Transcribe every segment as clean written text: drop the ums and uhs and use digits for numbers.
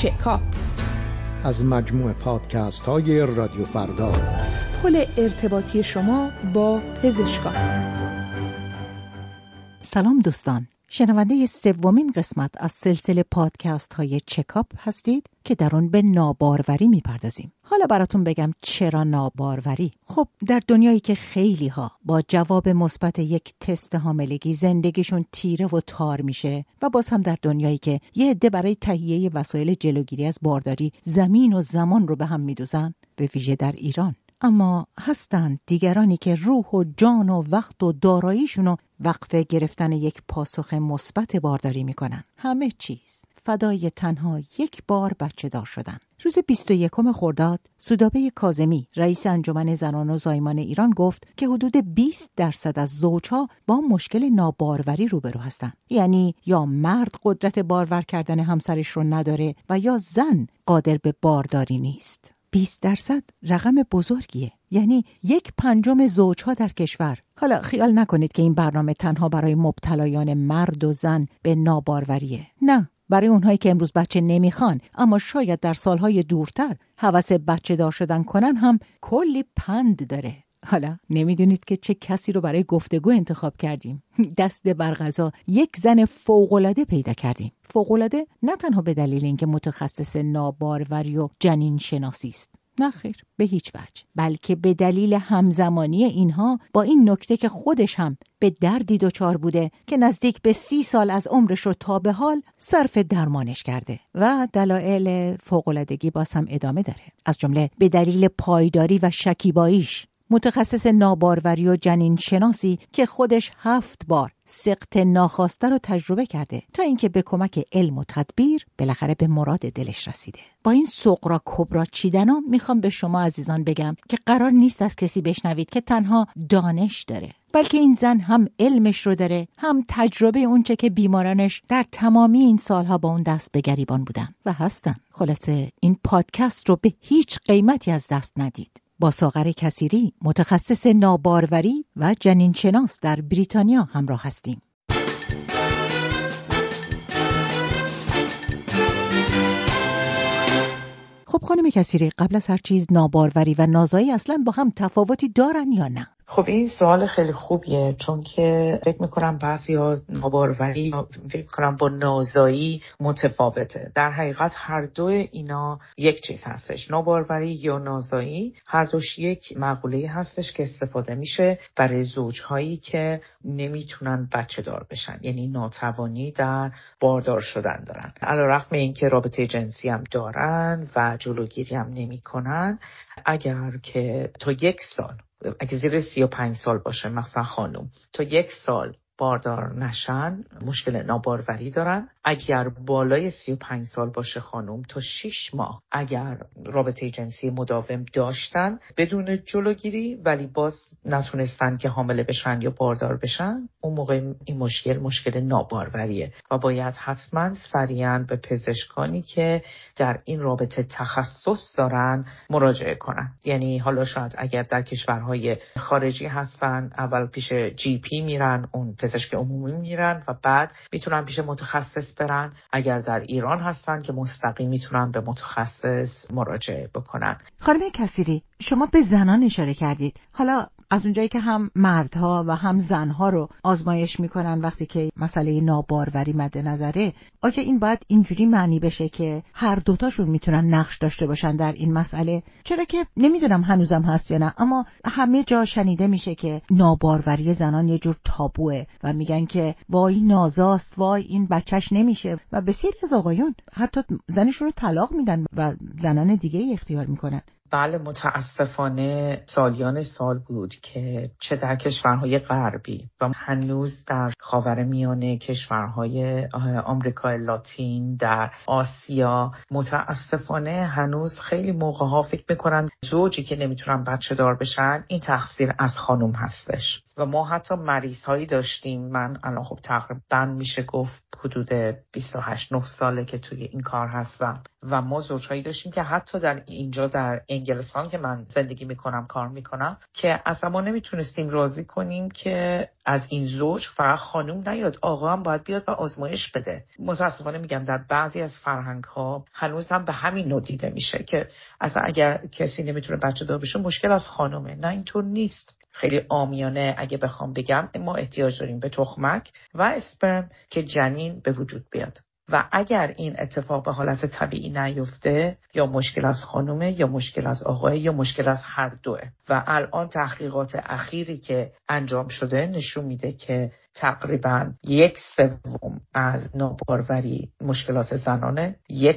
چکاپ از مجموع پادکست های رادیو فردا، پل ارتباطی شما با پزشکان. سلام دوستان، شنونده سومین قسمت از سلسله پادکست های چکاپ هستید که در اون به ناباروری میپردازیم. حالا براتون بگم چرا ناباروری. خب در دنیایی که خیلی ها با جواب مثبت یک تست حاملگی زندگیشون تیره و تار میشه و باز هم در دنیایی که یه عده برای تهیه وسایل جلوگیری از بارداری زمین و زمان رو به هم میدوزن، به ویژه در ایران، اما هستند دیگرانی که روح و جان و وقت و داراییشونو وقف گرفتن یک پاسخ مثبت بارداری میکنن. همه چیز فدای تنها یک بار بچه دار شدن. روز 21 خرداد سودابه کاظمی رئیس انجمن زنان و زایمان ایران گفت که حدود 20% از زوجها با مشکل ناباروری روبرو هستند. یعنی یا مرد قدرت بارور کردن همسرش رو نداره و یا زن قادر به بارداری نیست. 20% رقم بزرگیه، یعنی 1/5 زوجها در کشور. حالا خیال نکنید که این برنامه تنها برای مبتلایان مرد و زن به ناباروریه. نه، برای اونهایی که امروز بچه نمیخوان اما شاید در سالهای دورتر هوس بچه دار شدن کنن هم کلی پند داره. حالا نمیدونید که چه کسی رو برای گفتگو انتخاب کردیم. دست بر قضا یک زن فوق‌العاده پیدا کردیم. فوق‌العاده نه تنها به دلیل اینکه متخصص ناباروری و جنین شناسی است، نه خیر، به هیچ وجه، بلکه به دلیل همزمانی اینها با این نکته که خودش هم به دردی دچار بوده که نزدیک به 30 سال از عمرش رو تا به حال صرف درمانش کرده و دلایل فوق‌العادگی باز هم ادامه داره. از جمله به دلیل پایداری و شکیباییش، متخصص ناباروری و جنین شناسی که خودش 7 بار سقط ناخواسته رو تجربه کرده تا اینکه به کمک علم و تدبیر بالاخره به مراد دلش رسیده. با این سغرا کبرا چیدنا میخوام به شما عزیزان بگم که قرار نیست از کسی بشنوید که تنها دانش داره، بلکه این زن هم علمش رو داره، هم تجربه اونچه که بیمارانش در تمامی این سالها با اون دست به گریبان بودن و هستن. خلاصه این پادکست رو به هیچ قیمتی از دست ندید. با ساغر کثیری، متخصص ناباروری و جنین شناس در بریتانیا همراه هستیم. خب خانم کثیری، قبل از هر چیز ناباروری و نازایی اصلا با هم تفاوتی دارن یا نه؟ خب این سوال خیلی خوبیه، چون که فکر میکنم بعضیا ناباروری فکر میکنم با نازایی متفاوته. در حقیقت هر دو اینا یک چیز هستش. ناباروری یا نازایی هر دوش یک مقوله هستش که استفاده میشه برای زوجهایی که نمیتونن بچه دار بشن، یعنی ناتوانی در باردار شدن دارن، علیرغم اینکه رابطه جنسی هم دارن و جلوگیری هم نمیکنن. اگر که تا 1 سال، اگه زیر 35 سال باشه مثلا خانم، تا 1 سال باردار نشن مشکل ناباروری دارن. اگر بالای 35 سال باشه خانم، تا 6 ماه اگر رابطه جنسی مداوم داشتن بدون جلوگیری ولی باز نتونستن که حامله بشن یا باردار بشن، اون موقع این مشکل ناباروریه و باید حتما سریعا به پزشکانی که در این رابطه تخصص دارن مراجعه کنن. یعنی حالا شاید اگر در کشورهای خارجی هستن اول پیش جی پی میرن، اون پزشک عمومی میرن و بعد میتونن پیش متخصص برن. اگر در ایران هستن که مستقیم میتونن به متخصص مراجعه بکنن. خانم کثیری، شما به زنان اشاره کردید. حالا از اونجایی که هم مردها و هم زنها رو آزمایش میکنن وقتی که مسئله ناباروری مد نظره، آیا این باید اینجوری معنی بشه که هر دوتاشون میتونن نقش داشته باشن در این مسئله؟ چرا که نمیدونم هنوزم هست یا نه، اما همه جا شنیده میشه که ناباروری زنان یه جور تابوه و میگن که وای نازاست، وای این بچهش نمیشه و بسیاری از آقایون حتی زنشون رو طلاق میدن و زنان دیگه ای اختیار میکنن. بله، متاسفانه سالیان سال بود که چه در کشورهای غربی و هنوز در خاورمیانه، کشورهای آمریکای لاتین، در آسیا، متاسفانه هنوز خیلی موقع‌ها فکر میکنن زوجی که نمیتونن بچه دار بشن این تقصیر از خانم هستش. و ما حتی مریض هایی داشتیم، من الان خب تقریبا میشه گفت حدود 28-9 ساله که توی این کار هستم و ما زوجهایی داشتیم که حتی در اینجا در انگلستان که من زندگی میکنم کار میکنم که اصلا ما نمیتونستیم راضی کنیم که از این زوج فقط خانم نیاد، آقا هم باید بیاد و آزمایش بده. متاسفانه میگم در بعضی از فرهنگ ها هنوز هم به همین نوع دیده میشه که اصلا اگر کسی نمیتونه بچه دار بشه مشکل از خانمه. نه، اینطور نیست. خیلی عامیانه اگه بخوام بگم ما احتیاج داریم به تخمک و اسپرم که جنین به وجود بیاد و اگر این اتفاق به حالت طبیعی نیفته یا مشکل از خانومه یا مشکل از آقاه یا مشکل از هر دوه. و الان تحقیقات اخیری که انجام شده نشون میده که تقریبا 1/3 از ناباروری مشکلات زنانه،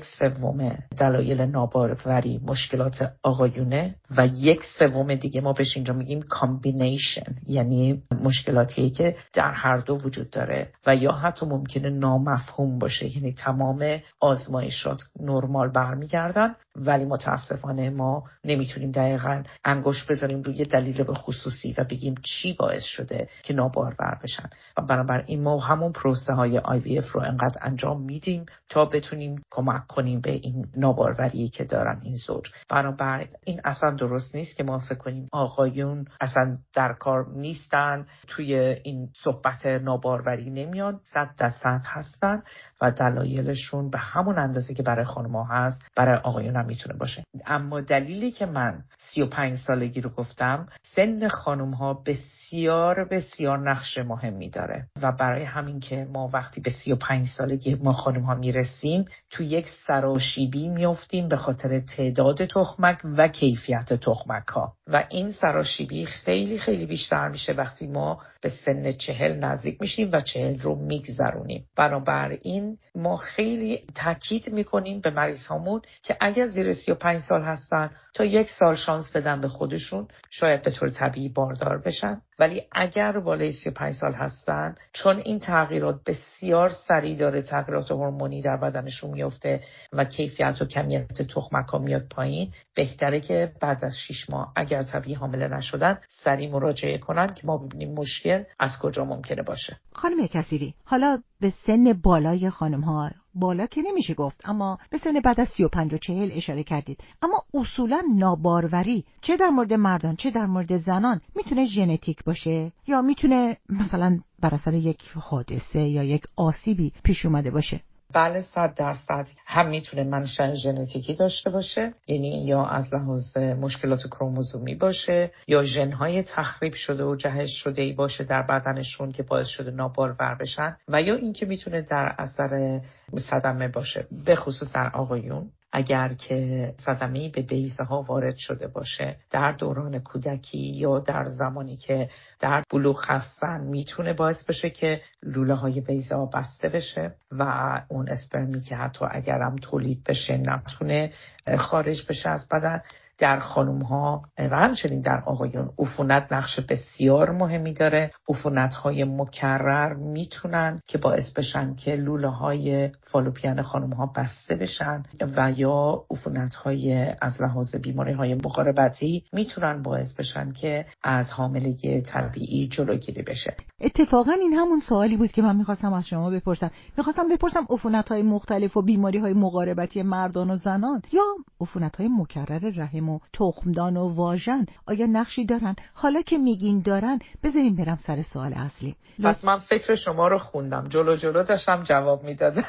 1/3 دلایل ناباروری مشکلات آقایونه و 1/3 دیگه ما بهش اینجا میگیم کامبینیشن، یعنی مشکلاتی که در هر دو وجود داره و یا حتی ممکنه نامفهوم باشه، یعنی تمام آزمایشات نرمال برمیگردن ولی متاسفانه ما نمیتونیم دقیقاً انگشت بذاریم روی دلیل به خصوصی و بگیم چی باعث شده که نابارور بشن. و بنابراین ما همون پروسه های IVF رو انقدر انجام میدیم تا بتونیم کمک کنیم به این ناباروری که دارن این زوج. بنابراین این اصلا درست نیست که ما فکر کنیم آقایون اصلا در کار نیستن، توی این صحبت ناباروری نمیان. 100% هستن و دلایلشون به همون اندازه که برای خانم‌ها هست برای آقایون هم میتونه باشه. اما دلیلی که من 35 سالگی رو گفتم، سن خانم‌ها بسیار بسیار نقش مهمی داره و برای همین که ما وقتی به 35 سالگی ما خانم‌ها میرسیم تو یک سراشیبی میافتیم به خاطر تعداد تخمک و کیفیت تخمک‌ها و این سراشیبی خیلی خیلی بیشتر میشه وقتی ما به سن 40 نزدیک میشیم و 40 رو میگذرونیم. بنابراین ما خیلی تاکید میکنیم به مریضامون که اگر زیر 35 سال هستن تا 1 سال شانس بدن به خودشون، شاید به طور طبیعی باردار بشن. ولی اگر بالای 35 سال هستن، چون این تغییرات بسیار سریع داره، تغییرات هورمونی در بدنشون میفته و کیفیت و کمیت تخمک‌ها میاد پایین، بهتره که بعد از 6 ماه اگر طبیعی حامله نشدن سریع مراجعه کنن که ما ببینیم مشکل از کجا ممکنه باشه. خانم کثیری، حالا به سن بالای خانم‌ها، بالا که نمیشه گفت، اما به سن بعد از 35 و 40 اشاره کردید، اما اصولا ناباروری چه در مورد مردان چه در مورد زنان میتونه ژنتیک باشه یا میتونه مثلا بر اثر یک حادثه یا یک آسیبی پیش اومده باشه؟ بله، 100% هم میتونه منشأ ژنتیکی داشته باشه، یعنی یا از لحاظ مشکلات کروموزومی باشه یا ژن‌های تخریب شده و جهش شده‌ای باشه در بدنشون که باعث شده نابارور بشن و یا اینکه میتونه در اثر صدمه باشه، به خصوص در آقایون اگر که صدمه‌ای به بیضه ها وارد شده باشه در دوران کودکی یا در زمانی که در بلوغ هستن، میتونه باعث بشه که لوله های بیضه ها بسته بشه و اون اسپرمی که حتی اگرم تولید بشه نتونه خارج بشه از بدن. در خانم ها و همچنین در آقایون عفونت نقش بسیار مهمی داره. عفونت های مکرر میتونن که باعث بشن که لوله های فالوپیان خانم ها بسته بشن و یا عفونت های از لحاظ بیماری های مقاربتی میتونن باعث بشن که از حاملگی طبیعی جلوگیری بشه. اتفاقا این همون سوالی بود که من میخواستم از شما بپرسم. میخواستم بپرسم عفونت های مختلف و بیماری های مقاربتی مردان و زنان یا عفونت های مکرر رحم و تخمدان و واژن آیا نقشی دارن؟ حالا که میگین دارن، بذاریم برم سر سوال اصلی. پس من فکر شما رو خوندم، جلو داشتم جواب میدادم.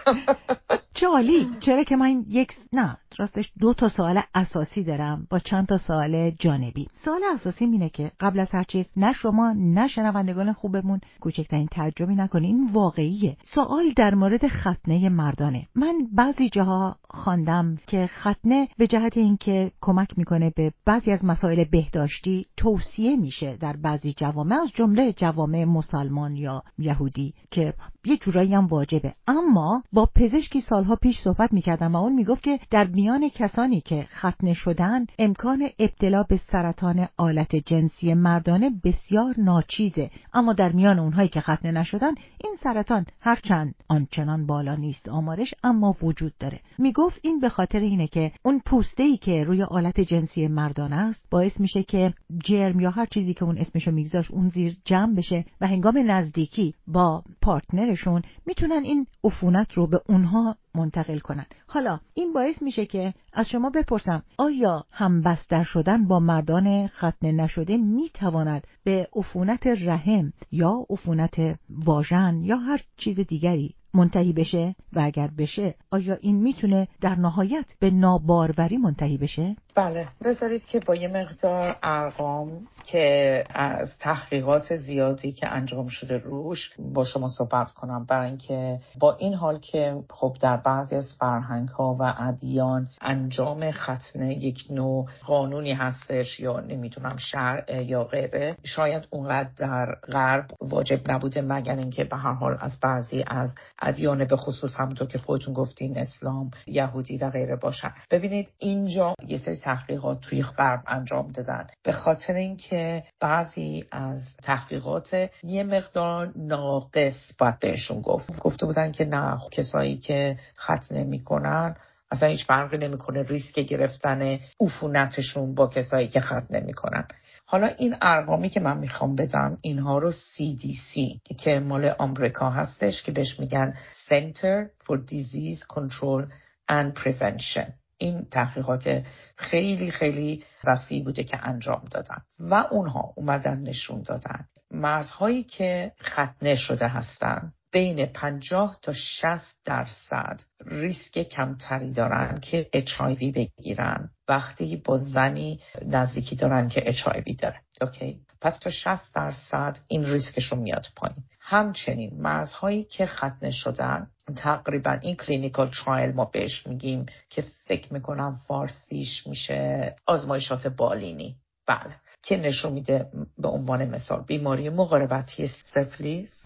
چه عالی. چرا که من راستش 2 تا سوال اساسی دارم با چند تا سوال جانبی. سوال اساسی اینه که قبل از هر چیز نه شما نه شنوندگان خوبمون کوچکترین تعجبی نکنین، این واقعیه. سوال در مورد ختنه مردانه. من بعضی جاها خواندم که ختنه به جهت اینکه کمک میکنه به بعضی از مسائل بهداشتی توصیه میشه در بعضی جوامع، از جمله جوامع مسلمان یا یهودی، که یه جورایی هم واجبه. اما با پزشکی سالها پیش صحبت میکردم و اون میگفت که در میان کسانی که ختنه شدن امکان ابتلا به سرطان آلت جنسی مردانه بسیار ناچیزه، اما در میان اونهایی که ختنه نشدن این سرطان هرچند آنچنان بالا نیست آمارش، اما وجود داره. میگفت این به خاطر اینه که اون پوسته‌ای که روی آلت جنسی مردانه است باعث میشه که جرم یا هر چیزی که اون اسمشو میگذاشت اون زیر جمع بشه و هنگام نزدیکی با پارتنرشون میتونن این عفونت رو به اونها منتقل کنن. حالا این باعث میشه که از شما بپرسم آیا همبستر شدن با مردان ختنه نشده میتواند به عفونت رحم یا عفونت واژن یا هر چیز دیگری منتهی بشه و اگر بشه آیا این میتونه در نهایت به ناباروری منتهی بشه؟ بله، بذارید که با یه مقدار ارقام که از تحقیقات زیادی که انجام شده روش با شما صحبت کنم، برای اینکه با این حال که خب در بعضی از فرهنگ‌ها و ادیان انجام ختنه یک نوع قانونی هستش یا نمیدونم شرع یا غیره، شاید اونقدر در غرب واجب نبوده مگر اینکه به هر حال از بعضی از ادیان به خصوص همونطور که خودتون گفتین اسلام، یهودی و غیره باشن. ببینید اینجا یه سری تحقیقات توی غرب انجام دادن به خاطر اینکه بعضی از تحقیقات یه مقدار ناقص باید بهشون گفته بودن که نه، کسایی که ختنه میکنن اصلا هیچ فرقی نمیکنه ریسک گرفتن عفونتشون با کسایی که ختنه میکنن. حالا این ارقامی که من میخوام بدم اینها رو CDC که مال آمریکا هستش که بهش میگن Center for Disease Control and Prevention، این تحقیقات خیلی خیلی وسیع بوده که انجام دادن و اونها اومدن نشون دادن مردهایی که ختنه شده هستن بین 50 تا 60% ریسک کمتری دارن که HIV بگیرن وقتی با زنی نزدیکی دارن که HIV داره. اوکی؟ پس تا 60% این ریسکشون میاد پایین. همچنین مردهایی که ختنه شدن تقریبا این کلینیکال ترایل ما بهش میگیم که فکر میکنم فارسیش میشه آزمایشات بالینی، بله، که نشون میده به عنوان مثال بیماری مقاربتی سفلیس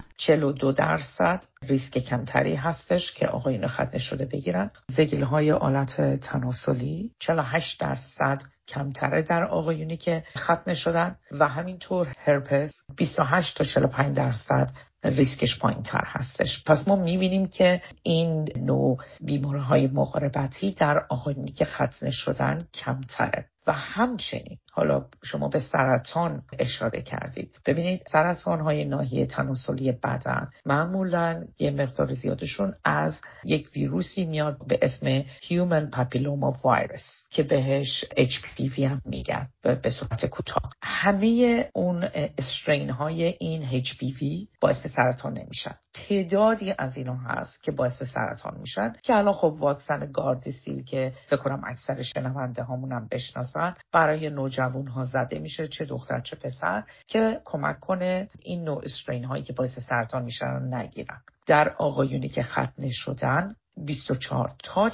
42% ریسک کمتری هستش که آقایون ختنه شده بگیرن. زگیل‌های آلت تناسلی 48% کمتره در آقایونی که ختنه شدن و همینطور هرپس 28 تا 45% ریسکش پایین تر هستش. پس ما میبینیم که این نوع بیماری‌های مقاربتی در آقایونی که ختنه شدن کمتره. و همچنین حالا شما به سرطان اشاره کردید. ببینید سرطان‌های ناحیه تناسلی بدن معمولاً یه مقدار زیادشون از یک ویروسی میاد به اسم Human Papilloma Virus که بهش HPV هم میگن به صورت کوتاه. همه اون استرین های این HPV باعث سرطان نمیشن. تعدادی از اینا هست که باعث سرطان میشن که الان خب واکسن گاردسیل که فکر کنم اکثر شنونده هامون هم بشناسن برای نوجوان ها زده میشه، چه دختر چه پسر، که کمک کنه این نوع استرین هایی که باعث سرطان میشن رو نگیرن. در آقایونی که ختنه شدن 24 تا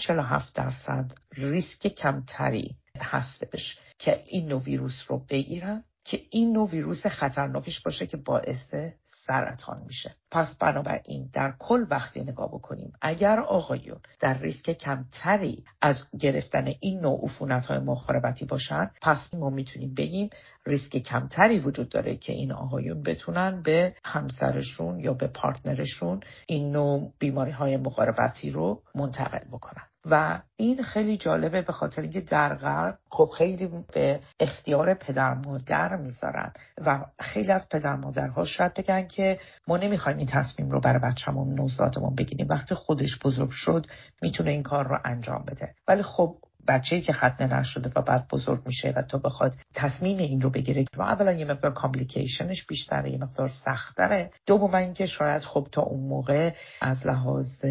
47% ریسک کمتری هستش که این نوع ویروس رو بگیرن که این نوع ویروس خطرناکش باشه که باعث سرطان میشه. پس بنابراین در کل وقتی نگاه بکنیم اگر آقایون در ریسک کمتری از گرفتن این نوع عفونت‌های مخابراتی باشن، پس ما میتونیم بگیم ریسک کمتری وجود داره که این آقایون بتونن به همسرشون یا به پارتنرشون این نوع بیماری‌های مخابراتی رو منتقل بکنن. و این خیلی جالبه به خاطر اینکه در غرب خب خیلی به اختیار پدر مادر میذارن و خیلی از پدر مادرها شاید بگن که ما نمیخوایم این تصمیم رو برای بچه‌مون نوزادمون بگیریم، وقتی خودش بزرگ شد میتونه این کار رو انجام بده. ولی خب بچه‌ای که ختنه نشده و بعد بزرگ میشه و تو بخواد تصمیم این رو بگیره و اولا یه مقدار کامپلیکیشنش بیشتره، یه مقدار سخت‌تره. دوم اینکه شاید خب تا اون موقع از لحاظ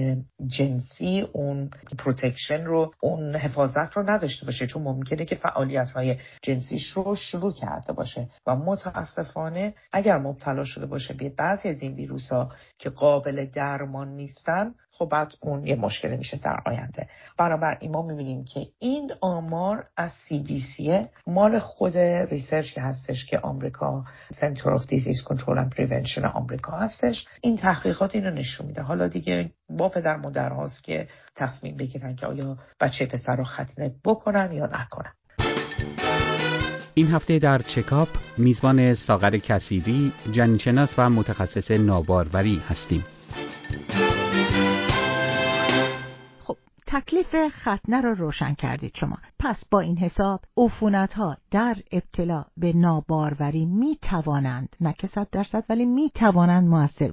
جنسی اون پروتکشن رو، اون حفاظت رو نداشته باشه، چون ممکنه که فعالیت‌های جنسیش رو شروع کرده باشه و متاسفانه اگر مبتلا شده باشه به بعضی از این ویروس‌ها که قابل درمان نیستن، خب بعد اون یه مشکلی میشه در آینده. بنابراین ما میبینیم که این آمار از CDC مال خود ریسرچی هستش که آمریکا Center of Disease Control and Prevention آمریکا هستش. این تحقیقات اینو نشون میده. حالا دیگه با پدر مادر هاست که تصمیم بگیرن که آیا بچه پسر رو ختنه بکنن یا نکنن. این هفته در چکاپ میزبان ساغر کثیری، جنین‌شناس و متخصص ناباروری هستیم. تکلیف ختنه را روشن کردید شما. پس با این حساب عفونت‌ها در ابتلا به ناباروری می توانند، نه که 100% ولی می توانند مؤثر باشند.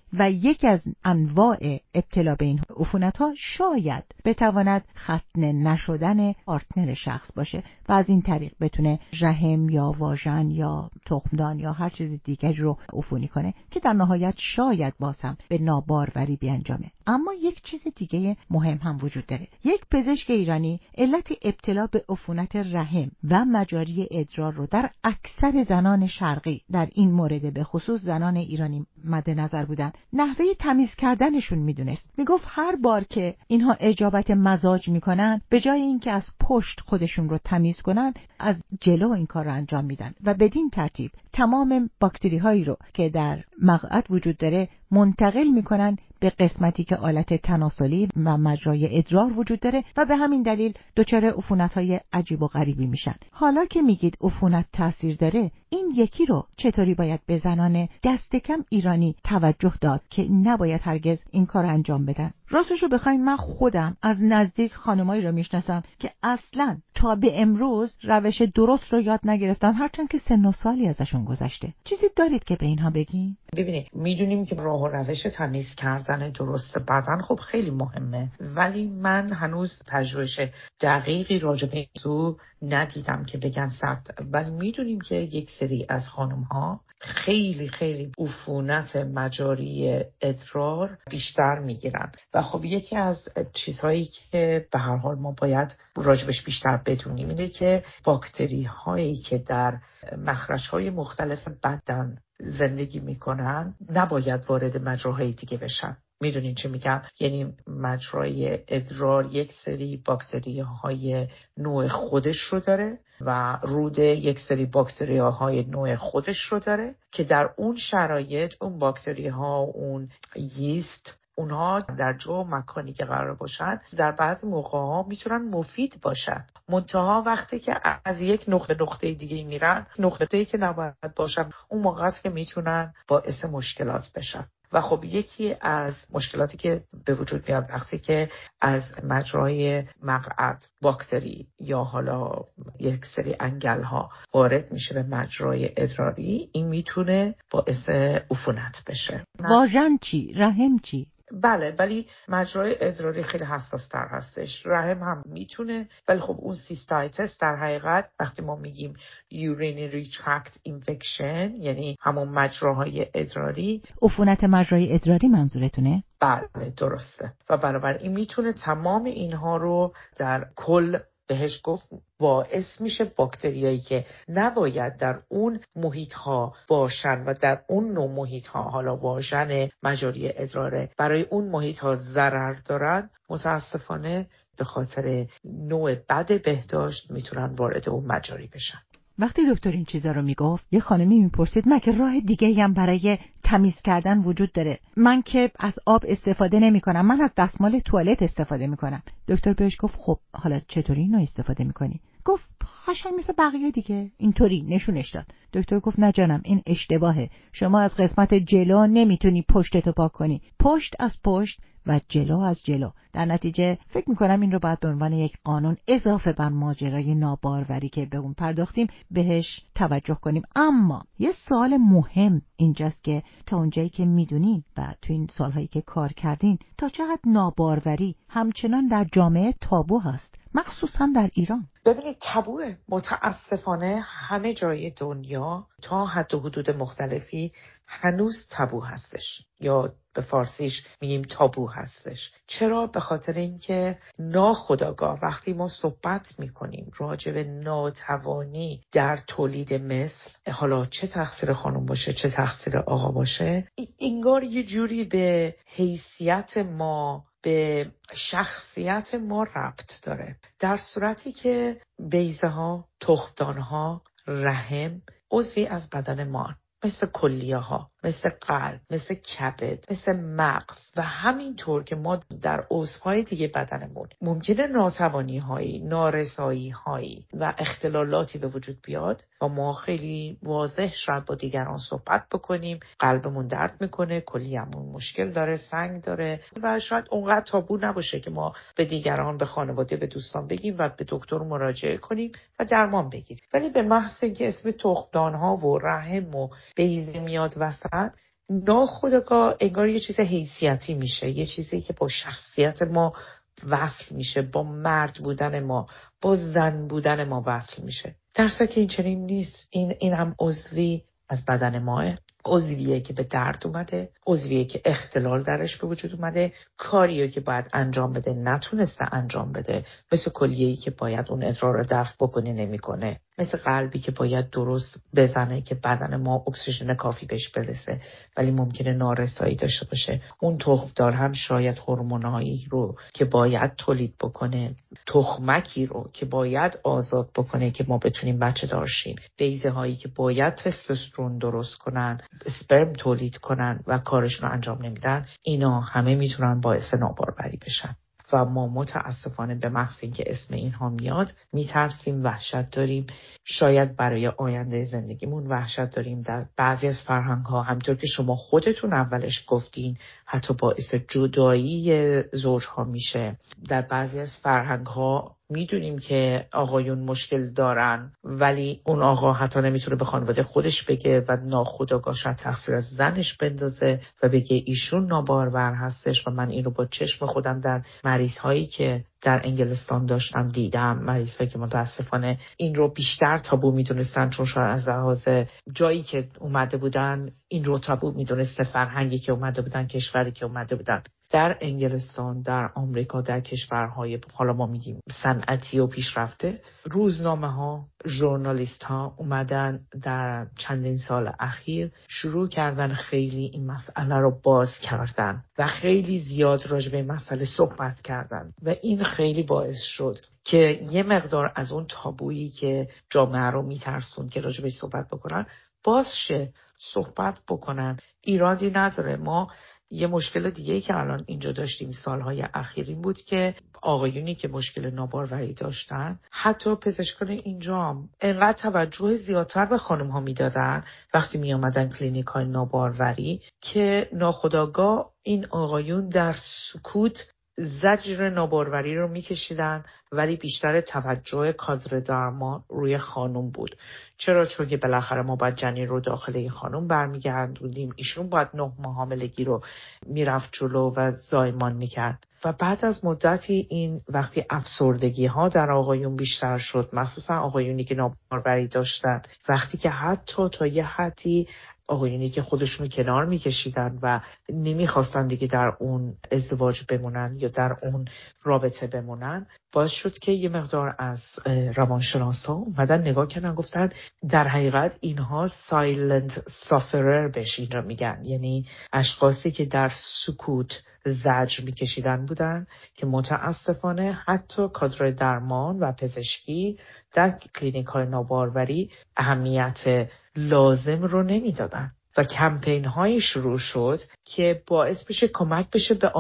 و یکی از انواع ابتلا به این عفونت‌ها شاید بتواند ختنه نشدن پارتنر شخص باشه و از این طریق بتونه رحم یا واژن یا تخمدان یا هر چیز دیگری رو عفونی کنه که در نهایت شاید باز هم به ناباروری بیانجامه. اما یک چیز دیگه مهم هم وجود داره. یک پزشک ایرانی علت ابتلا به عفونت رحم و مجاری ادرار رو در اکثر زنان شرقی، در این مورد به خصوص زنان ایرانی مد نظر بودن، نحوه تمیز کردنشون میدونست. میگفت هر بار که اینها اجابت مزاج میکنن، به جای اینکه از پشت خودشون رو تمیز کنن، از جلو این کار رو انجام میدن و بدین ترتیب تمام باکتری هایی رو که در مقعد وجود داره منتقل میکنن به قسمتی که آلت تناسلی و مجرای ادرار وجود داره و به همین دلیل دچار عفونت‌های عجیب و غریبی میشن. حالا که میگید عفونت تاثیر داره، این یکی رو چطوری باید به زنان دست کم ایرانی توجه داد که نباید هرگز این کار انجام بدن؟ راستشو بخواین من خودم از نزدیک خانمایی رو میشناسم که اصلاً تا به امروز روش درست رو یاد نگرفتن، هرچند که سن و سالی ازشون گذشته. چیزی دارید که به اینها بگین؟ ببینید، میدونیم که راه و روش تمیز کردن درست بدن خب خیلی مهمه، ولی من هنوز پژوهش دقیقی راجع به این موضوع ندیدم که بگن صد، ولی میدونیم که یک سری از خانم‌ها خیلی خیلی عفونت مجاری ادرار بیشتر میگیرن و خب یکی از چیزهایی که به هر حال ما باید راجبش بیشتر بدونیم اینه که باکتری هایی که در مخرج های مختلف بدن زندگی میکنن نباید وارد مجراهای دیگه بشن. میدونین چه میگم؟ یعنی مجرای ادرار یک سری باکتری های نوع خودش رو داره و روده یک سری باکتری های نوع خودش رو داره که در اون شرایط اون باکتری ها، اون ییست، اونها در جو مکانی که قرار باشن در بعضی موقع ها میتونن مفید باشن، منتها وقتی که از یک نقطه دیگه میرن، نقطه‌ای که نباید باشن، اون موقع است که میتونن باعث مشکلات بشن. و خب یکی از مشکلاتی که به وجود میاد وقتی که از مجرای مقعد باکتری یا حالا یک سری انگل ها وارد میشه به مجرای ادراری، این میتونه باعث عفونت بشه. واژن چی؟ رحم چی؟ بله، ولی مجرای ادراری خیلی حساس تر هستش. رحم هم میتونه، ولی خب اون سیستایتس در حقیقت وقتی ما میگیم urinary tract infection یعنی همون مجراهای ادراری. عفونت مجرای ادراری منظورتونه؟ بله درسته. و بنابراین میتونه تمام اینها رو در کل بهش گفت باعث میشه باکتریایی که نباید در اون محیط ها باشن و در اون نوع محیط ها، حالا واژن مجاری ادراره، برای اون محیط ها ضرر دارن، متاسفانه به خاطر نوع بد بهداشت میتونن وارد اون مجاری بشن. وقتی دکتر این چیزا رو میگفت، یه خانمی میپرسید مگه راه دیگه هم برای تمیز کردن وجود داره؟ من که از آب استفاده نمی کنم، من از دستمال توالت استفاده میکنم. دکتر بهش گفت خب حالا چطوری اینو استفاده میکنی؟ گفت قشنگ مثل بقیه دیگه، اینطوری نشونش داد. دکتر گفت نه جانم، این اشتباهه. شما از قسمت جلو نمیتونی پشتتو پاک کنی، پشت از پشت و جلو از جلو. در نتیجه فکر میکنم این رو باید به عنوان یک قانون اضافه بر ماجرای ناباروری که به اون پرداختیم بهش توجه کنیم. اما یه سوال مهم اینجاست که تا اونجایی که میدونین و تو این سالهایی که کار کردین، تا چقدر ناباروری همچنان در جامعه تابو هست، مخصوصا در ایران؟ ببینید، تابوه متاسفانه همه جای دنیا تا حد و حدود مختلفی هنوز تابو هستش، یا به فارسیش میگیم تابو هستش. چرا؟ به خاطر اینکه ناخودآگاه وقتی ما صحبت میکنیم راجع به ناتوانی در تولید مثل، حالا چه تقصیر خانم باشه چه تقصیر آقا باشه، انگار یه جوری به حیثیت ما، به شخصیت ما ربط داره، در صورتی که بیضه ها، تخمدان ها، رحم عضوی از بدن ما، مثل کلیه ها، مثل قلب، مثل کبد، مثل مغز و همینطور که ما در عضوهای دیگه بدنمون ممکنه ناتوانی هایی، نارسایی هایی و اختلالاتی به وجود بیاد و ما خیلی واضح شاید با دیگران صحبت بکنیم، قلبمون درد میکنه، کلیه‌مون مشکل داره، سنگ داره و شاید اونقدر تابو نباشه که ما به دیگران، به خانواده، به دوستان بگیم و به دکتر مراجعه کنیم و درمان بگیریم. ولی به محض اینکه اسم تخمدان ها و رحم و بیضه میاد وسط، ناخودآگاه انگار یه چیز حیثیتی میشه، یه چیزی که با شخصیت ما وصل میشه، با مرد بودن ما، با زن بودن ما وصل میشه. درسته که این چنین نیست. این هم عضوی از بدن ماه، عضویه که به درد اومده، عضویه که اختلال درش به وجود اومده، کاریه که باید انجام بده نتونسته انجام بده، مثل کلیه‌ای که باید اون ادرار رو دفع بکنه نمیکنه، مثل قلبی که باید درست بزنه که بدن ما اکسیژن کافی بهش برسه ولی ممکنه نارسایی داشته باشه. اون تخمدار هم شاید هورمونایی رو که باید تولید بکنه، تخمکی رو که باید آزاد بکنه که ما بتونیم بچه دار شیم، بیضه هایی که باید تستوسترون درست کنن، اسپرم تولید کنن و کارشون رو انجام نمیدن، اینا همه میتونن باعث ناباروری بشن. و ما متاسفانه به محض اینکه اسم اینها میاد میترسیم، وحشت داریم، شاید برای آینده زندگیمون وحشت داریم. در بعضی از فرهنگ ها همطور که شما خودتون اولش گفتین حتی باعث جدایی زوج ها میشه. در بعضی از فرهنگ ها میدونیم که آقایون مشکل دارن ولی اون آقا حتی نمیتونه به خانواده خودش بگه و ناخودآگاه شاید تقصیر از زنش بندازه و بگه ایشون نابارور هستش. و من این رو با چشم خودم در مریض هایی که در انگلستان داشتم دیدم، مریض هایی که متاسفانه این رو بیشتر تابو میدونستن چون شاید از لحاظ جایی که اومده بودن این رو تابو میدونسته، فرهنگی که اومده بودن، کشوری که اومده بودن. در انگلستان، در آمریکا، در کشورهای حالا ما میگیم صنعتی و پیشرفته، روزنامه ها، ژورنالیست ها اومدن در چندین سال اخیر شروع کردن خیلی این مسئله رو باز کردن و خیلی زیاد راجع به مسئله صحبت کردن و این خیلی باعث شد که یه مقدار از اون تابویی که جامعه رو میترسون که راجع به صحبت بکنن باز شه، صحبت بکنن. ایرادی نداره. ما یه مشکل دیگه‌ای که الان اینجا داشتیم سالهای اخیر این بود که آقایونی که مشکل ناباروری داشتن حتی پزشکان اینجا هم انقدر توجه زیادتر به خانم ها میدادن وقتی می آمدن کلینیک های ناباروری که ناخودآگاه این آقایون در سکوت زجر ناباروری رو میکشیدن ولی بیشتر توجه کادر درمان روی خانم بود. چرا؟ چون که بالاخره ما باید جنین رو داخل این خانم برمیگردونیم، ایشون باید 9 ماه حاملگی رو میرفت جلو و زایمان میکرد. و بعد از مدتی این وقتی افسردگی ها در آقایون بیشتر شد، مخصوصا آقایونی که ناباروری داشتن، وقتی که حتی تا یه حدی آقایونی که خودشونو کنار میکشیدن و نمیخواستن دیگه در اون ازدواج بمونن یا در اون رابطه بمونن، باعث شد که یه مقدار از روانشناسا اومدن نگاه کردن گفتن در حقیقت اینها سایلنت سافرر بهش این را میگن، یعنی اشخاصی که در سکوت زجر میکشیدن بودن که متاسفانه حتی کادر درمان و پزشکی در کلینیک های ناباروری اهمیت لازم رو نمیدادن و کمپین هایی شروع شد که باعث بشه کمک بشه به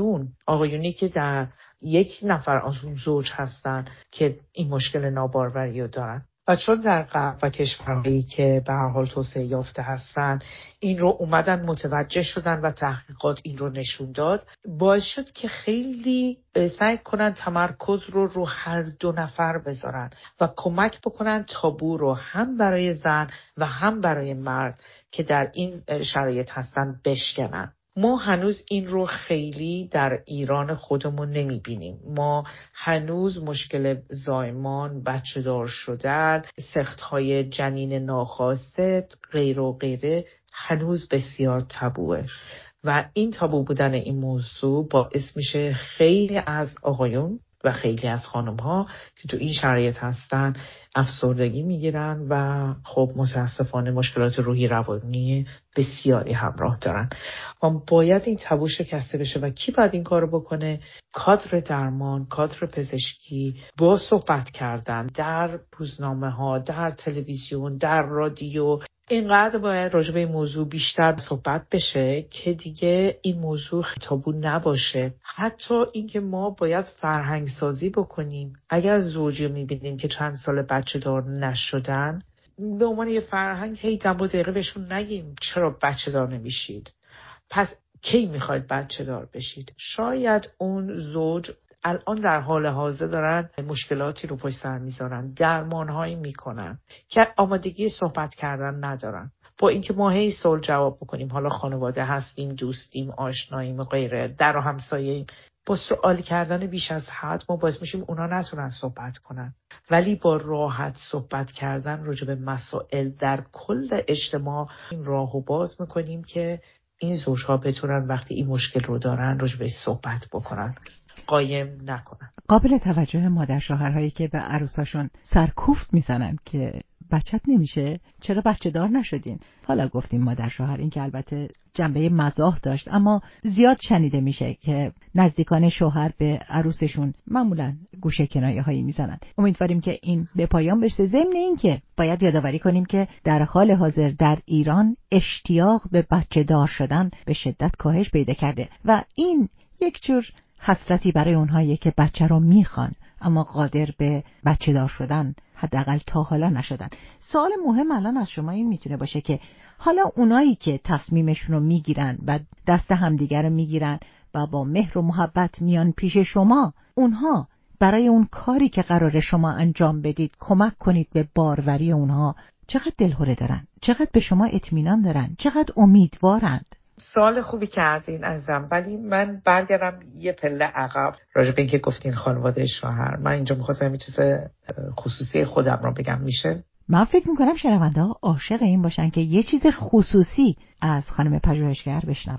آقایونی که در یک نفر از اون زوج هستن که این مشکل ناباروری رو دارن. و چون در غرب و کشورهایی که به هر حال توسعه یافته هستن این رو اومدن متوجه شدن و تحقیقات این رو نشون داد، باعث شد که خیلی سعی کنن تمرکز رو هر دو نفر بذارن و کمک بکنن تابو رو هم برای زن و هم برای مرد که در این شرایط هستن بشکنن. ما هنوز این رو خیلی در ایران خودمون نمیبینیم. ما هنوز مشکل زایمان، بچه دار شدن، سخت‌های جنین ناخواسته، غیر و غیره هنوز بسیار تابوه و این تابو بودن این موضوع باعث میشه خیلی از آقایون و خیلی از خانم ها که تو این شرایط هستن افسردگی میگیرن و خب متاسفانه مشکلات روحی روانی بسیاری همراه دارن. و باید این تابو شکسته بشه و کی باید این کارو بکنه؟ کادر درمان، کادر پزشکی، با صحبت کردن در روزنامه ها، در تلویزیون، در رادیو. اینقدر باید راجع به این موضوع بیشتر صحبت بشه که دیگه این موضوع تابو نباشه. حتی اینکه ما باید فرهنگ سازی بکنیم. اگر زوجی میبینیم که چند سال بچه دار نشدن، به عنوان یه فرهنگ هی دم و دقیقه بهشون نگیم چرا بچه دار نمیشید، پس کی میخواید بچه دار بشید. شاید اون زوج الان در حال حاضر دارن مشکلاتی رو پشت سر میذارن، درمانهایی میکنن که آمادگی صحبت کردن ندارن. با اینکه ما هی صلح جواب بکنیم، حالا خانواده هستیم، دوستیم، آشناییم و غیره، در و همسایه‌ایم، با سوال کردن بیش از حد ما باعث میشیم اونا نتونن صحبت کنن. ولی با راحت صحبت کردن راجع به مسائل در کل اجتماع این راهو باز میکنیم که این زوجها بتونن وقتی این مشکل رو دارن راجع به صحبت بکنن، قایم نکنن. قابل توجه مادر شوهرهایی که به عروساشون سرکوفت میزنن که بچت نمیشه، چرا بچه دار نشدین؟ حالا گفتیم مادر شوهر، این که البته جنبه مزاح داشت، اما زیاد شنیده میشه که نزدیکان شوهر به عروسشون معمولا گوشه کنایه هایی میزنن. امیدواریم که این به پایان برسه. ضمن این که باید یادآوری کنیم که در حال حاضر در ایران اشتیاق به بچه دار شدن به شدت کاهش پیدا کرده و این یک جور حسرتی برای اونهایی که بچه رو میخوان اما قادر به بچه دار شدن حداقل تا حالا نشدن. سوال مهم الان از شما این میتونه باشه که حالا اونایی که تصمیمشون رو میگیرن و دست همدیگر رو میگیرن و با مهر و محبت میان پیش شما، اونها برای اون کاری که قراره شما انجام بدید کمک کنید به باروری اونها، چقدر دلهره دارن، چقدر به شما اطمینان دارن، چقدر امیدوارند؟ سوال خوبی کردین عزیزم، ولی من برگردم یه پله عقب راجع به اینکه گفتین خانواده شوهر. من اینجا می‌خواستم یه چیز خصوصی خودم رو بگم، میشه؟ من فکر میکنم شنونده ها عاشق این باشن که یه چیز خصوصی از خانم پژوهشگر بشنون.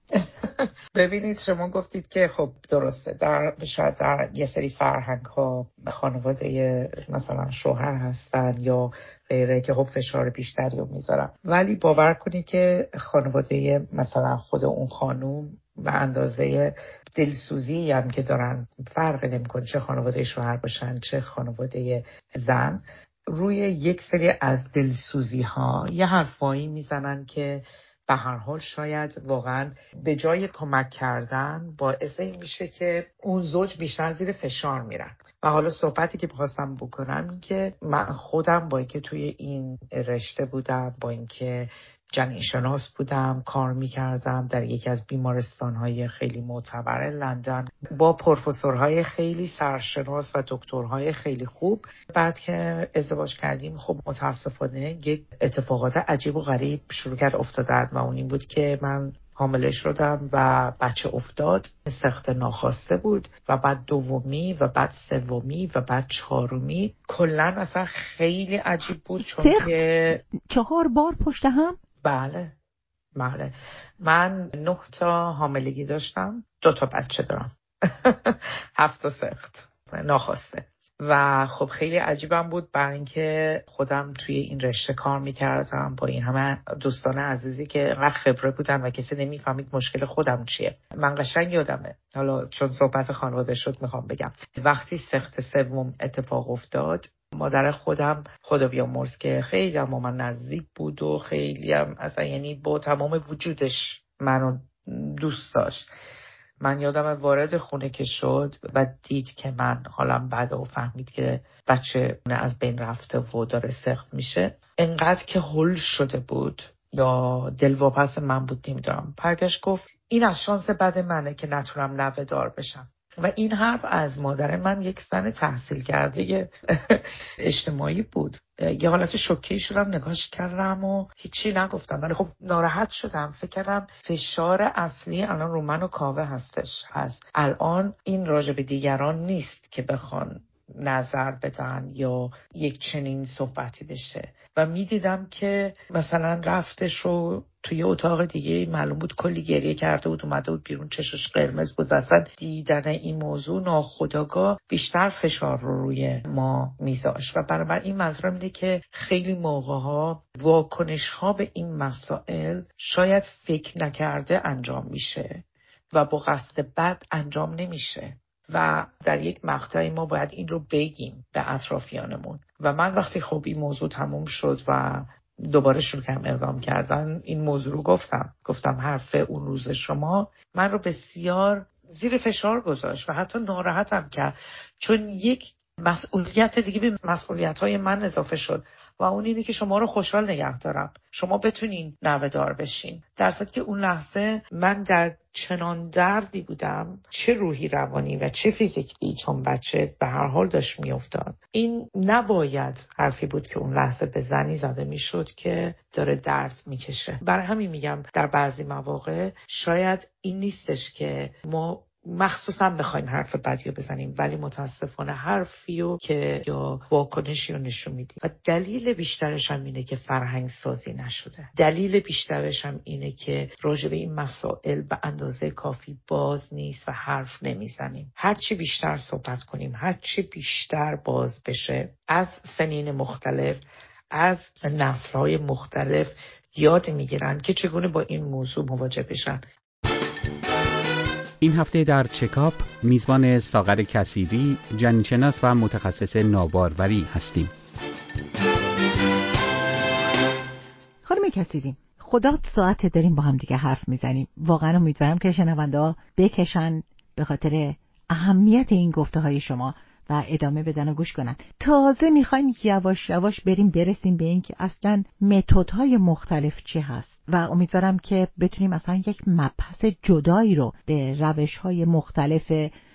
ببینید شما گفتید که خب درسته، شاید در یه سری فرهنگ ها خانواده مثلا شوهر هستن یا غیره که خب فشار بیشتری رو میذارن، ولی باور کنید که خانواده مثلا خود اون خانوم و اندازه دلسوزی هم که دارن فرق نمیکنه، چه خانواده شوهر باشن چه خانواده زن، روی یک سری از دلسوزی ها یه حرفایی میزنن که به هر حال شاید واقعا به جای کمک کردن باعث این میشه که اون زوج بیشتر زیر فشار میرن. و حالا صحبتی که بخواستم بکنم این که من خودم با اینکه توی این رشته بودم، با اینکه جنین‌شناس بودم، کار میکردم در یکی از بیمارستان‌های خیلی معتبر لندن با پروفسورهای خیلی سرشناس و دکترهای خیلی خوب، بعد که ازدواج کردیم خب متاسفانه یک اتفاقات عجیب و غریب شروع کرد افتادن و اون این بود که من حامله شدم و بچه افتاد، سخت ناخواسته بود و بعد دومی و بعد سومی و بعد چهارمی، کلن اصلا خیلی عجیب بود چون که 4 بار پشت هم. بله من 9 تا حاملگی داشتم، 2 تا بچه دارم 7 تا سخت ناخواسته و خب خیلی عجیبم بود برای اینکه خودم توی این رشته کار میکردم با این همه دوستان عزیزی که انقدر خبره بودن و کسی نمیفهمید مشکل خودم چیه. من قشنگ یادمه، حالا چون صحبت خانواده شد میخوام بگم، وقتی سخت سوم اتفاق افتاد مادر خودم خدا بیامرز که خیلی هم با من نزدیک بود و خیلی هم اصلا یعنی با تمام وجودش منو دوست داشت، من یادم وارد خونه که شد و دید که من حالم بده و فهمید که بچه از بین رفته و داره سخت میشه، انقدر که هول شده بود یا دلواپس من بود نمیدونم، برگشت گفت این از شانس بد منه که نتونم نوه دار بشم. و این حرف از مادر من، یک زن تحصیل کرده اجتماعی بود. یه حالت شوکه شدم، نگاش کردم و هیچی نگفتم، ولی خب ناراحت شدم، فکر کردم فشار اصلی الان رو من و کاوه هستش، هست الان این راجع به دیگران نیست که بخوان نظر بدن یا یک چنین صحبتی بشه. و میدیدم که مثلا رفتش رو توی اتاق دیگه معلوم بود کلی گریه کرده بود، اومده بود بیرون چشش قرمز بود و اصلا دیدن این موضوع ناخودآگاه بیشتر فشار رو روی ما میذاشت. و برابر این منظورم اینه که خیلی موقع‌ها واکنش‌ها به این مسائل شاید فکر نکرده انجام میشه و با قصد بد انجام نمیشه و در یک مقطعی ما باید این رو بگیم به اطرافیانمون. و من وقتی خب این موضوع تموم شد و دوباره شروع کردم اقدام کردن، این موضوع رو گفتم حرف اون روز شما من رو بسیار زیر فشار گذاشت و حتی ناراحتم کرد، چون یک مسئولیت دیگه به مسئولیت‌های من اضافه شد و اون اینه که شما رو خوشحال نگه دارم، شما بتونین نوه‌دار بشین، در صورتی که اون لحظه من در چنان دردی بودم، چه روحی روانی و چه فیزیکی، چون بچه به هر حال داشت میافتاد. این نباید حرفی بود که اون لحظه به زنی زده میشد که داره درد میکشه. برای همین میگم در بعضی مواقع شاید این نیستش که ما مخصوصا بخوایم حرف بدی رو بزنیم، ولی متاسفانه حرفی رو که یا واکنشی رو نشون میدیم و دلیل بیشترش هم اینه که فرهنگ سازی نشده. دلیل بیشترش هم اینه که راجع به این مسائل به اندازه کافی باز نیست و حرف نمیزنیم. هرچی بیشتر صحبت کنیم، هرچی بیشتر باز بشه، از سنین مختلف، از نسل‌های مختلف یاد میگیرن که چگونه با این موضوع مواجه بشن. این هفته در چکاپ میزبان ساغر کثیری، جنین‌شناس و متخصص ناباروری هستیم. خانم کثیری، خدا ساعت داریم با هم دیگه حرف میزنیم. واقعا امیدوارم که شنونده‌ها بکشن به خاطر اهمیت این گفته‌های شما و ادامه بدن و گوش کنن. تازه میخوایم یواش یواش برسیم به این که اصلا متدهای مختلف چی هست و امیدوارم که بتونیم اصلا یک مبحث جدایی رو به روش‌های مختلف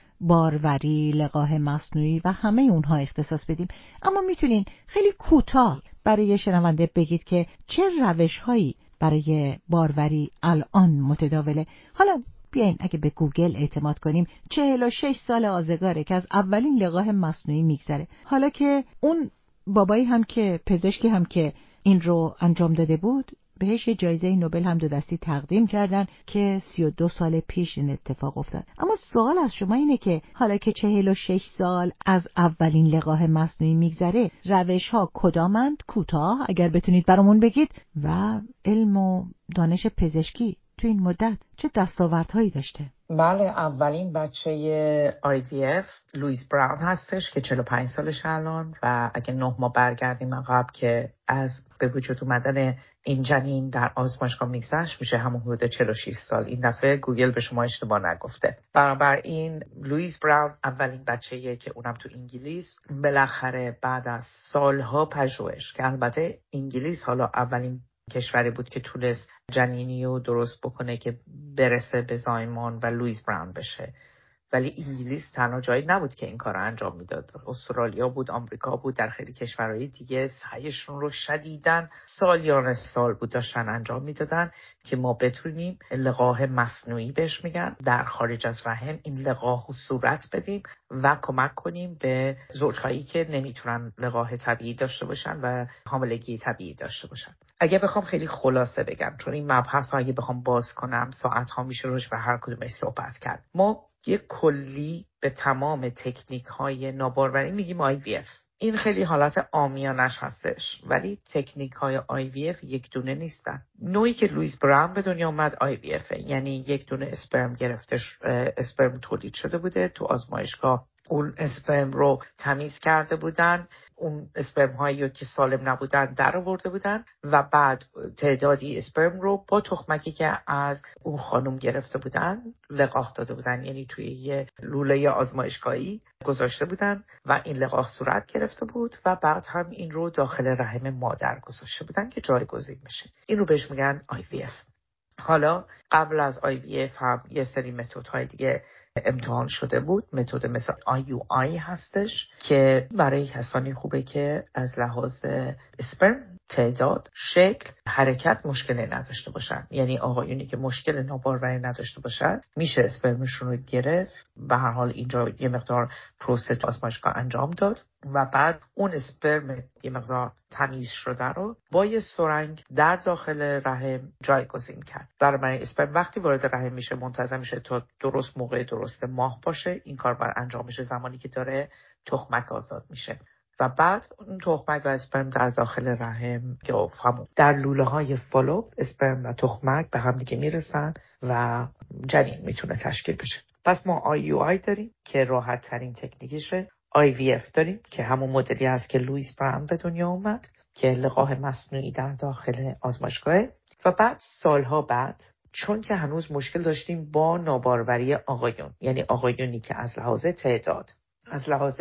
باروری، لقاح مصنوعی و همه اونها اختصاص بدیم. اما میتونین خیلی کوتاه برای شنونده بگید که چه روش‌هایی برای باروری الان متداوله؟ حالا بیاین اگه به گوگل اعتماد کنیم 46 سال آزگاره که از اولین لقاح مصنوعی میگذره. حالا که اون بابایی هم که پزشکی هم که این رو انجام داده بود بهش جایزه نوبل هم 2 دستی تقدیم کردن که 32 سال پیش این اتفاق افتاد. اما سوال از شما اینه که حالا که 46 سال از اولین لقاح مصنوعی میگذره، روش‌ها کدامند؟ کوتاه اگر بتونید برامون بگید. و علم و دانش پزشکی تو این مدت چه دستاوردهایی داشته؟ بله، اولین بچه IVF لوئیس براون هستش که 45 سالش الان و اگه 9 ماه برگردیم عقب که از به وجود اومدن این جنین در آزمایشگاه میگذشت میشه همون حدود 46 سال. این دفعه گوگل به شما اشتباه نگفته. بنابراین لوئیس براون اولین بچه‌ایه که اونم تو انگلیس بالاخره بعد از سالها پژوهش، که البته انگلیس حالا اولین کشوری بود که تونست جنینی رو درست بکنه که برسه به زایمان و لوئیس براون بشه، ولی انگلیس تنها جایی نبود که این کار رو انجام میداد. استرالیا بود، آمریکا بود، در خیلی کشورهای دیگه سعیشون رو شدیداً سالیان سال بود داشتن انجام میدادن که ما بتونیم لقاح مصنوعی بهش میگن در خارج از رحم این لقاح رو صورت بدیم و کمک کنیم به زوجهایی که نمیتونن لقاح طبیعی داشته باشن و حاملگی طبیعی داشته باشن. اگه بخوام خیلی خلاصه بگم، چون این مبحث ها اگه بخوام باز کنم ساعت ها میشه روش به هر کدومش صحبت کرد. ما یه کلی به تمام تکنیک های ناباروری میگیم IVF. این خیلی حالت عامیانش هستش، ولی تکنیک های IVF یک دونه نیستن. نوعی که لوئیس براون به دنیا اومد IVF، یعنی یک دونه اسپرم گرفته، اسپرم تولید شده بوده تو آزمایشگاه، اون اسپرم رو تمیز کرده بودن، اون اسپرم هایی که سالم نبودن در آورده بودن و بعد تعدادی اسپرم رو با تخمکی که از اون خانم گرفته بودن لقاح داده بودن، یعنی توی یه لوله آزمایشگاهی گذاشته بودن و این لقاح صورت گرفته بود و بعد هم این رو داخل رحم مادر گذاشته بودن که جایگزین بشه. این رو بهش میگن IVF. حالا قبل از IVF هم یه سری متدهای دیگه امتحان شده بود. متد مثل IUI هستش که برای کسانی خوبه که از لحاظ اسپرم، تعداد، شکل، حرکت مشکلی نداشته باشن، یعنی آقایونی که مشکل ناباروری نداشته باشن میشه اسپرمشون رو گرفت. به هر حال اینجا یه مقدار پروسه آزمایشگاه انجام داد و بعد اون اسپرم یه مقدار تمیز شده رو با یه سرنگ در داخل رحم جایگزین کرد. برای اسپرم وقتی وارد رحم میشه منتظر میشه تا درست موقع درست ماه باشه. این کار بر انجام میشه زمانی که داره تخمک آزاد میشه و بعد اون تخمک و اسپرم در داخل رحم که در لوله های فالوپ اسپرم و تخمک به هم دیگه میرسن و جنین میتونه تشکیل بشه. پس ما IUI داریم که راحت ترین تکنیکشه، IVF داریم که همون مدلی هست که لوئیس براون به دنیا اومد که لقاح مصنوعی در داخل آزمایشگاهه و بعد سالها بعد، چون که هنوز مشکل داشتیم با ناباروری آقایون، یعنی آقایونی که از لحاظ تعداد، از لحاظ